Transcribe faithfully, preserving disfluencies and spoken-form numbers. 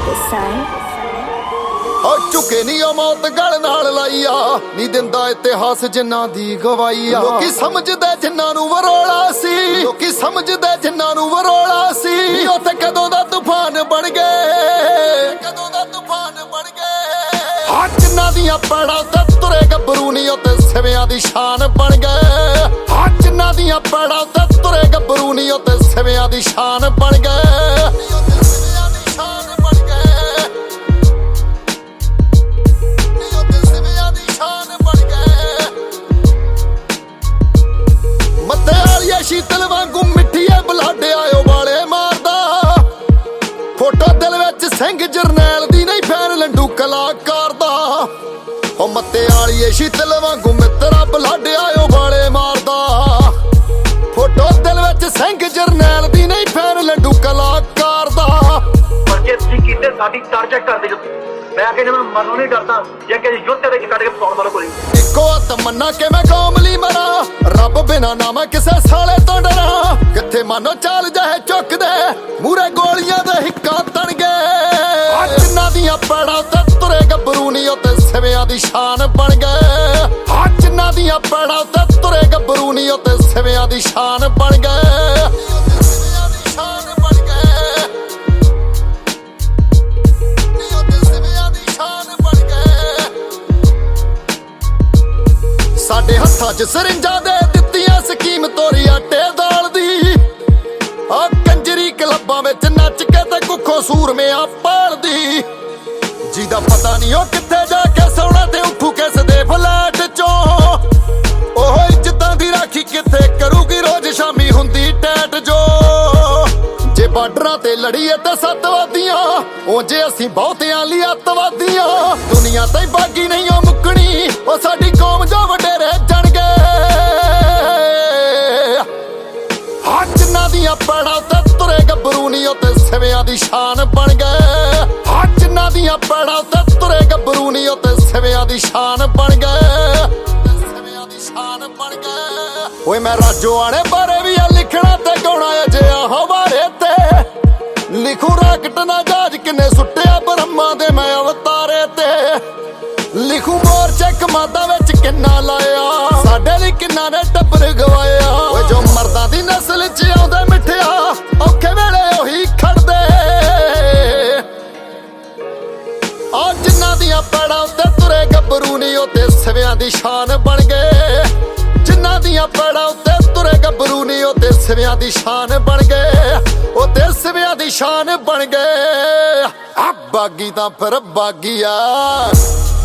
ਹੋ ਚੁੱਕੇ ਨੀ ਉਹ ਮੌਤ ਗਲ ਨਾਲ ਲਾਈਆ ਨੀ ਦਿੰਦਾ ਇਤਿਹਾਸ ਜਿਨ੍ਹਾਂ ਦੀ ਗਵਾਈ ਆ। ਲੋਕੀ ਸਮਝਦੇ ਜਿਨ੍ਹਾਂ ਨੂੰ ਵਰੋਲਾ ਸੀ, ਲੋਕੀ ਸਮਝਦੇ ਜਿਨ੍ਹਾਂ ਨੂੰ ਵਰੋਲਾ ਸੀ, ਉੱਥੇ ਕਦੋਂ ਦਾ ਤੂਫਾਨ ਬਣ ਗਏ, ਕਦੋਂ ਦਾ ਤੂਫਾਨ ਬਣ ਗਏ। ਹਾਂ ਜਿਨ੍ਹਾਂ ਦੀਆਂ ਪੈੜਾਂ ਤੇ ਤੁਰੇ ਗੱਭਰੂ ਨੀ ਉੱਥੇ ਸਿਵਿਆਂ ਦੀ ਸ਼ਾਨ ਬਣ ਗਏ। ਹਾਂ ਜਿਨ੍ਹਾਂ ਦੀਆਂ ਪੈੜਾਂ ਤੇ ਤੁਰੇ ਗੱਭਰੂ ਨੀ ਉੱਥੇ ਸਿਵਿਆਂ ਦੀ ਸ਼ਾਨ ਬਣ ਗਏ। ਸ਼ੀਤਲ ਵਾਂਗੂ ਮਿੱਠੀਏ ਬਲਾਡੇ ਆਇਓ ਵਾਲੇ ਮਾਰਦਾ, ਫੋਟੋ ਦਿਲ ਵਿੱਚ ਸਿੰਘ ਜਰਨੈਲ ਦੀ ਨਹੀਂ ਫੈਨ ਲੰਡੂ ਕਲਾਕਾਰ ਦਾ। ਉਹ ਮੱਤੇ ਵਾਲੀਏ ਸ਼ੀਤਲ ਵਾਂਗੂ ਮਿੱਤਰਾ ਬਲਾਡੇ ਆਇਓ ਵਾਲੇ ਮਾਰਦਾ, ਫੋਟੋ ਦਿਲ ਵਿੱਚ ਸਿੰਘ ਜਰਨੈਲ ਦੀ ਨਹੀਂ ਫੈਨ ਲੰਡੂ ਕਲਾਕਾਰ ਦਾ। ਪਰ ਜੇ ਤੁਸੀਂ ਕੀਤੇ ਸਾਡੀ ਟਾਰਗੇਟ ਕਰਦੇ ਜੋ ਮੈਂ ਕਹਿੰਦਾ ਮੈਂ ਮਰਨੋਂ ਨਹੀਂ ਡਰਦਾ, ਜੇ ਕਿ ਯੁੱਧ ਦੇ ਵਿੱਚ ਕੱਢ ਕੇ ਪਾਉਣ ਵਾਲਾ ਕੋਈ ਇੱਕੋ ਤਮੰਨਾ ਕਿ ਮੈਂ ਕੌਮ ਲਈ ਮਰਾਂ, ਰੱਬ ਬਿਨਾ ਨਾ ਮੈਂ ਕਿਸੇ ਸਾਲੇ ਤੋਂ ਡਰਾਂ। ਕਿੱਥੇ ਮਾਨੋ ਚਾਲ ਜਾਏ ਚੁੱਕਦੇ ਮੂਰੇ ਗੋਲੀਆਂ ਦੇ ਹਿੱਕਾਂ ਤਣ ਗਏ। ਜਿਨ੍ਹਾਂ ਦੀਆਂ ਪੈੜਾਂ ਤੇ ਤੁਰੇ ਗੱਭਰੂ ਨੀ ਉੱਤੇ ਸਿਵਿਆਂ ਦੀ ਸ਼ਾਨ ਬਣ ਗਏ। ਹਾਂ ਜਿਨ੍ਹਾਂ ਦੀਆਂ ਪੈੜਾਂ ਤੇ ਤੁਰੇ ਗੱਭਰੂ ਨੀ ਉੱਤੇ ਸਿਵਿਆਂ ਦੀ ਸ਼ਾਨ ਬਣ ਗਏ। ਸਾਡੇ ਹੱਥਾਂ 'ਚ ਸਰਿੰਜਾਂ ਦੇ ਦਿੱਤੀਆਂ ਸਕੀਮ ਤੋਰੀ ਆਟੇ ਦਾਲ ਦੀ, ਆ ਕੰਜਰੀ ਕਲੱਬਾਂ ਵਿੱਚ ਨੱਚ ਕੇ ਤੇ ਕੁੱਖੋਂ ਸੂਰਮਿਆਂ ਪਾਲਦੀ। ਜਿਹਦਾ ਪਤਾ ਨਹੀਂ ਉਹ ਕਿੱਥੇ ਜਾ ਕੇ ਸੌਣਾ ਤੇ ਉੱਠੂ ਕਿਸ ਦੇ ਫਲੈਟ ਚੋਂ, ਉਹ ਇੱਜ਼ਤਾਂ ਦੀ ਰਾਖੀ ਕਿੱਥੇ ਕਰੂਗੀ ਰੋਜ਼ ਸ਼ਾਮੀ ਹੁੰਦੀ ਟੈਟ ਜੋ। ਜੇ ਬਾਰਡਰਾਂ ਤੇ ਲੜੀਏ ਤੇ ਸੱਤਵਾਦੀਆਂ, ਉਹ ਜੇ ਅਸੀਂ ਬਹੁਤਿਆਂ ਲਈ ਅੱਤਵਾਦੀਆਂ। ਦੁਨੀਆ ਤੇ ਬਾਗੀ ਨਹੀਂ ਉਹ ਮੁੱਕਣੀ, ਉਹ ਸਾਡੀ ਕੌਮ ਜੋ ਵਡੇਰੇ ਜਾਣਗੇ। ਹਾਂ ਜਿਨ੍ਹਾਂ ਦੀਆਂ ਪੈੜਾਂ ਤੇ ਤੁਰੇ ਗੱਭਰੂ ਨੀ ਉੱਤੇ ਸਿਵਿਆਂ ਦੀ ਸ਼ਾਨ ਬਣ ਗਏ। ਹਾਂ ਜਿਨ੍ਹਾਂ ਦੀਆਂ ਪੈੜਾਂ ਤੇ ਤੁਰੇ ਗੱਭਰੂ ਨੀ ਉੱਤੇ ਸਿਵਿਆਂ ਦੀ ਸ਼ਾਨ ਬਣ ਗਏ, ਸਿਵਿਆਂ ਦੀ ਸ਼ਾਨ ਬਣ ਗਏ। ਓਏ ਮੈਂ ਰਾਜੋ ਆਣੇ ਬਾਰੇ ਵੀ ਆ ਲਿਖਣਾ ਤੇ ਗਾਉਣਾ ਅਜਿਹਾ ਹਵਾਰੇ ਤੇ, ਲਿਖੂ ਰਾਕਟ ਨਾ ਜਾਜ ਕਿੰਨੇ ਸੁੱਟਿਆ ਬ੍ਰਹਮਾ ਦੇ ਮੈਂ ਅਵਤਾਰੇ ਤੇ, ਲਿਖੂ ਮੋਰਚੇ ਕਮਾਦਾਂ ਵਿੱਚ ਕਿੰਨਾ ਲਾਇਆ, ਸਾਡੇ ਲਈ ਕਿੰਨਾ ਨੇ ਟੱਬਰ ਗਵਾਇਆ। ਓਏ ਜੋ ਮਰਦਾਂ ਦੀ ਨਸਲ 'ਚ ਆਉਂਦੇ ਮਿੱਠਿਆ, ਔਖੇ ਵੇਲੇ ਉਹੀ ਖੜਦੇ। ਆ ਜਿਨ੍ਹਾਂ ਦੀਆਂ ਪੈੜਾਂ ਉੱਤੇ ਤੁਰੇ ਗੱਭਰੂ ਨੀ ਉੱਤੇ ਸਿਵਿਆਂ ਦੀ ਸ਼ਾਨ ਬਣ ਗਏ। ਜਿਨ੍ਹਾਂ ਦੀਆਂ ਪੈੜਾਂ ਉੱਤੇ ਤੁਰੇ ਗੱਭਰੂ ਨੀ ਉੱਤੇ ਸਿਵਿਆਂ ਦੀ ਸ਼ਾਨ ਬਣ ਗਏ, ਉੱਤੇ ਸਿਵਿਆਂ ਦੀ ਸ਼ਾਨ ਬਣ ਗਏ। ਆ ਬਾਗੀ ਤਾਂ ਫਿਰ ਬਾਗੀ ਆ।